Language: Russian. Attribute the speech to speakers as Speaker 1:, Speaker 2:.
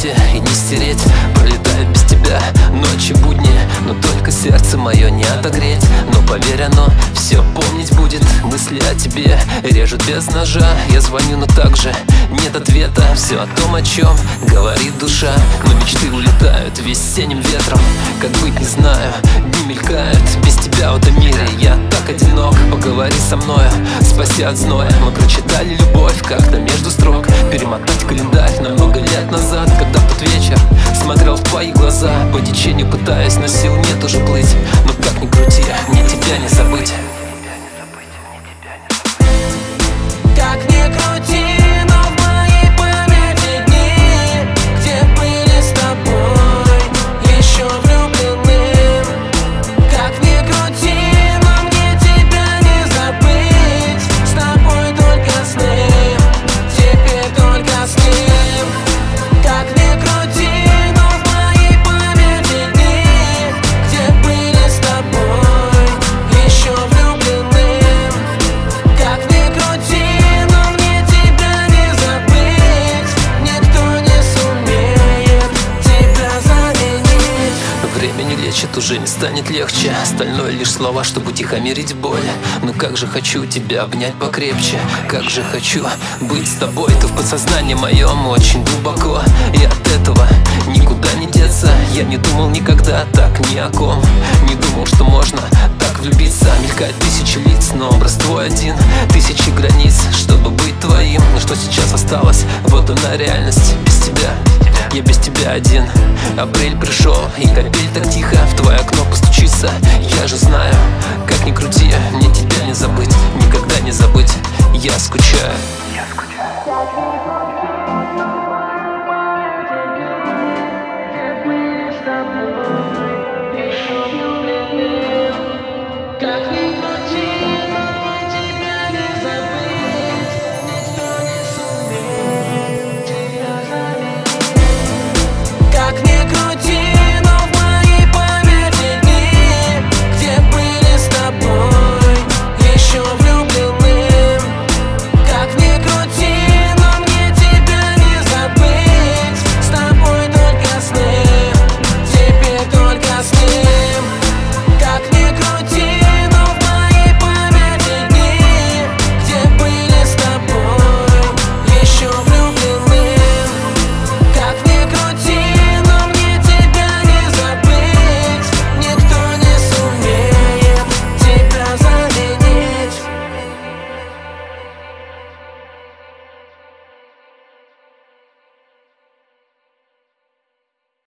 Speaker 1: памяти и не стереть. Пролетают без тебя ночи, будни, но только сердце мое не отогреть. Но поверь, оно все помнить будет. Мысли о тебе режут без ножа. Я звоню, но также нет ответа. Все о том, о чем говорит душа. Но мечты улетают весенним ветром. Как быть, не знаю, дни мелькают. Без тебя в этом мире я так одинок. Поговори со мною, спаси от зноя. Мы прочитали любовь как-то между строк. Перемотать календарь на много лет назад, когда в тот вечер смотрел в твои глаза. По течению пытаюсь, но сил нет уже плыть. Но как ни крути, мне тебя не забыть.
Speaker 2: Как ни крути, но в моей памяти дни, где были с тобой еще влюбленным. Как ни крути, но мне тебя не забыть. С тобой только сны, теперь только с ним. Как ни крути, но в моей памяти дни, где были с тобой еще влюбленным. Как ни крути,
Speaker 1: время не лечит, уже не станет легче. Остальное лишь слова, чтобы утихомирить боль. Но как же хочу тебя обнять покрепче. Как же хочу быть с тобой. Ты в подсознании моем очень глубоко. И от этого никуда не деться. Я не думал никогда так ни о ком. Не думал, что можно так влюбиться. Мелькает тысячи лиц, но образ твой один. Тысячи границ, чтобы быть твоим. Но что сейчас осталось? Вот она реальность без тебя. Я без тебя один. Апрель пришел, и капель так тихо в твое окно постучится. Я же знаю, как ни крути, мне тебя не забыть. Никогда не забыть, я скучаю.